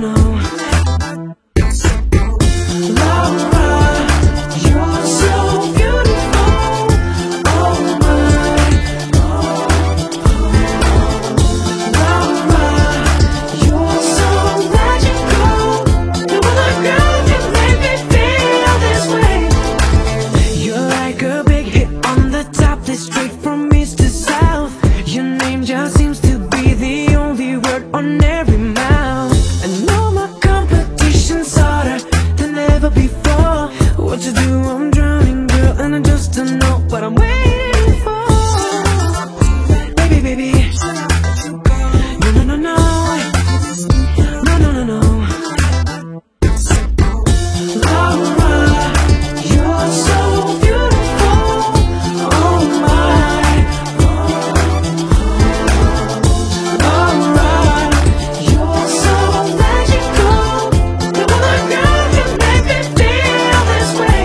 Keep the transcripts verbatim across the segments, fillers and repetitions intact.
no. Laura, you're so beautiful. Oh my, Laura, you're so magical. No other girl can make me feel this way. You're like a big hit on the top list, straight from east to south. Your name just seems to be the only word on every mouth. I know my competition's harder than ever before. What you do, I'm drowning, girl, and I just don't know what I'm waiting for. Baby, baby, no, no, no, no, no, no, no, no. Laura, you're so beautiful. Oh my, Laura, you're so magical. No other girl can make me feel this way.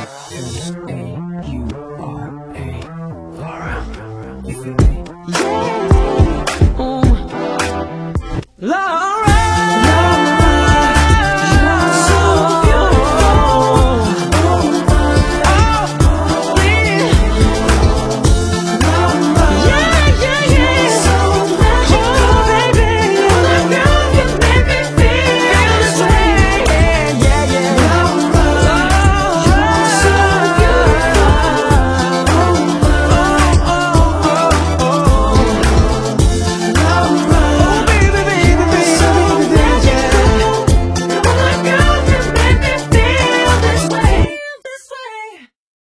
Yeah.